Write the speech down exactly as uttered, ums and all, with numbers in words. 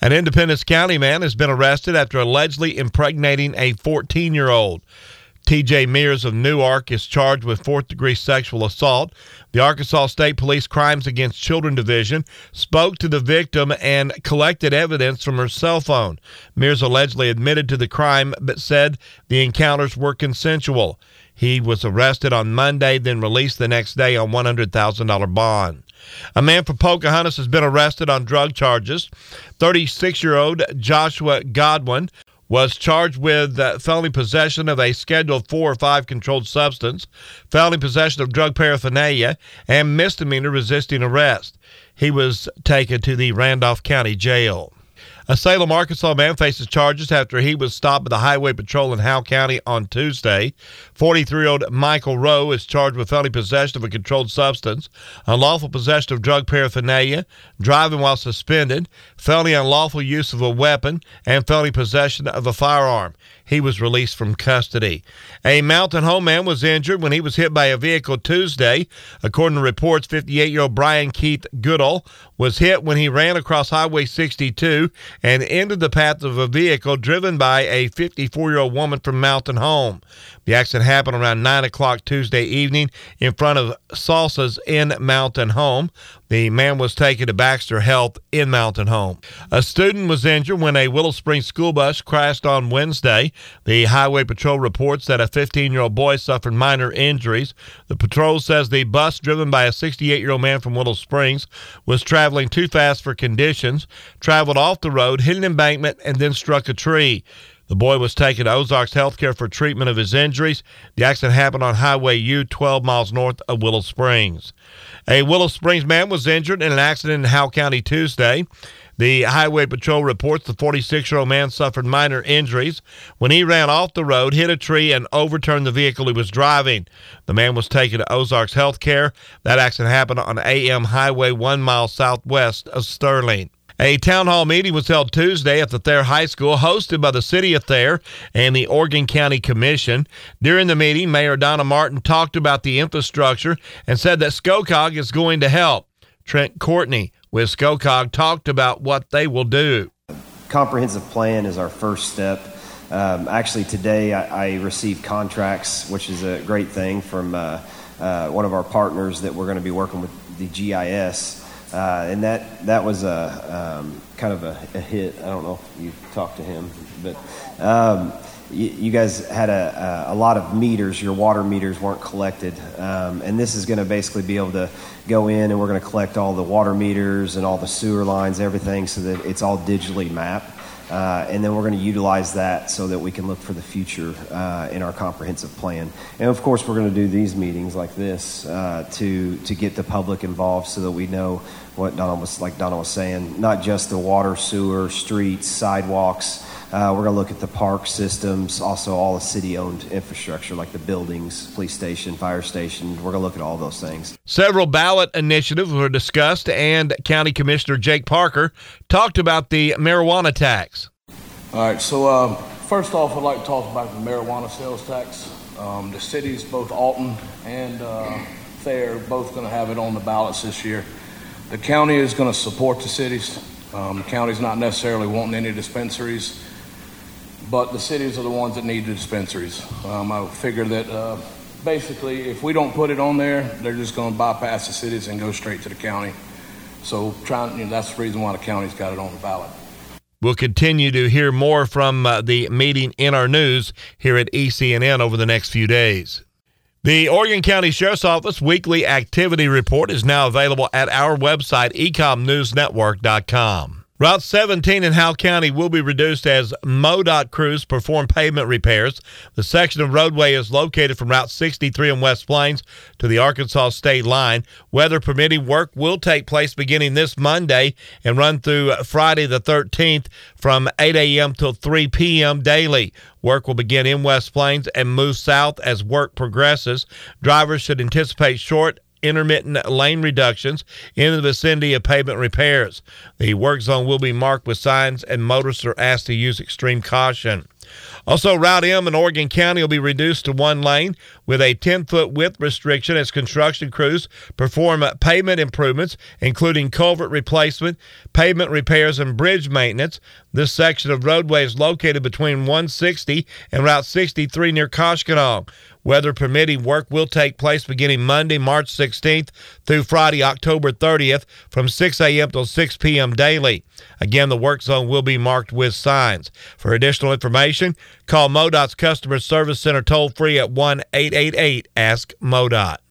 An Independence County man has been arrested after allegedly impregnating a fourteen-year-old. T J Mears of Newark is charged with fourth-degree sexual assault. The Arkansas State Police Crimes Against Children Division spoke to the victim and collected evidence from her cell phone. Mears allegedly admitted to the crime but said the encounters were consensual. He was arrested on Monday, then released the next day on one hundred thousand dollars bond. A man from Pocahontas has been arrested on drug charges. thirty-six-year-old Joshua Godwin was charged with uh, felony possession of a Schedule four or five controlled substance, felony possession of drug paraphernalia, and misdemeanor resisting arrest. He was taken to the Randolph County Jail. A Salem, Arkansas man faces charges after he was stopped by the Highway Patrol in Howe County on Tuesday. forty-three-year-old Michael Rowe is charged with felony possession of a controlled substance, unlawful possession of drug paraphernalia, driving while suspended, felony unlawful use of a weapon, and felony possession of a firearm. He was released from custody. A Mountain Home man was injured when he was hit by a vehicle Tuesday. According to reports, fifty-eight-year-old Brian Keith Goodall was hit when he ran across Highway sixty-two and entered the path of a vehicle driven by a fifty-four-year-old woman from Mountain Home. The accident happened around nine o'clock Tuesday evening in front of Salsa's in Mountain Home. The man was taken to Baxter Health in Mountain Home. A student was injured when a Willow Springs school bus crashed on Wednesday. The Highway Patrol reports that a fifteen-year-old boy suffered minor injuries. The patrol says the bus, driven by a sixty-eight-year-old man from Willow Springs, was traveling too fast for conditions, traveled off the road, hit an embankment, and then struck a tree. The boy was taken to Ozarks Healthcare for treatment of his injuries. The accident happened on Highway U, twelve miles north of Willow Springs. A Willow Springs man was injured in an accident in Howe County Tuesday. The Highway Patrol reports the forty-six-year-old man suffered minor injuries when he ran off the road, hit a tree, and overturned the vehicle he was driving. The man was taken to Ozarks Healthcare. That accident happened on A M Highway one mile southwest of Sterling. A town hall meeting was held Tuesday at the Thayer High School, hosted by the City of Thayer and the Oregon County Commission. During the meeting, Mayor Donna Martin talked about the infrastructure and said that SCOCOG is going to help. Trent Courtney with SCOCOG talked about what they will do. Comprehensive plan is our first step. Um, actually, today I, I received contracts, which is a great thing, from uh, uh, one of our partners that we're going to be working with, the G I S. Uh, and that, that was a um, kind of a, a hit. I don't know if you talked to him, but um, you, you guys had a, a, a lot of meters. Your water meters weren't collected. Um, and this is going to basically be able to go in, and we're going to collect all the water meters and all the sewer lines, everything, so that it's all digitally mapped. Uh, and then we're going to utilize that so that we can look for the future uh, in our comprehensive plan. And of course, we're going to do these meetings like this uh, to to get the public involved so that we know what Donna was, like Donna was saying, not just the water, sewer, streets, sidewalks. Uh, we're going to look at the park systems, also all the city-owned infrastructure like the buildings, police station, fire station. We're going to look at all those things. Several ballot initiatives were discussed, and County Commissioner Jake Parker talked about the marijuana tax. All right, so uh, first off, I'd like to talk about the marijuana sales tax. Um, the cities, both Alton and uh, Thayer, are both going to have it on the ballots this year. The county is going to support the cities. Um, the county's not necessarily wanting any dispensaries, but the cities are the ones that need the dispensaries. Um, I figure that uh, basically if we don't put it on there, they're just going to bypass the cities and go straight to the county. So trying, you know, that's the reason why the county's got it on the ballot. We'll continue to hear more from uh, the meeting in our news here at E C N N over the next few days. The Oregon County Sheriff's Office weekly activity report is now available at our website, ecom news network dot com. Route seventeen in Howe County will be reduced as MoDOT crews perform pavement repairs. The section of roadway is located from Route sixty-three in West Plains to the Arkansas state line. Weather permitting, work will take place beginning this Monday and run through Friday the thirteenth from eight a.m. till three p.m. daily. Work will begin in West Plains and move south as work progresses. Drivers should anticipate short intermittent lane reductions in the vicinity of pavement repairs. The work zone will be marked with signs, and motorists are asked to use extreme caution. Also, Route M in Oregon County will be reduced to one lane with a ten-foot width restriction as construction crews perform pavement improvements, including culvert replacement, pavement repairs, and bridge maintenance. This section of roadway is located between one sixty and Route sixty-three near Koshkonong. Weather permitting, work will take place beginning Monday, March sixteenth through Friday, October thirtieth from six a.m. till six p.m. daily. Again, the work zone will be marked with signs. For additional information, call MoDOT's Customer Service Center toll-free at one eight eight eight, ask MoDOT.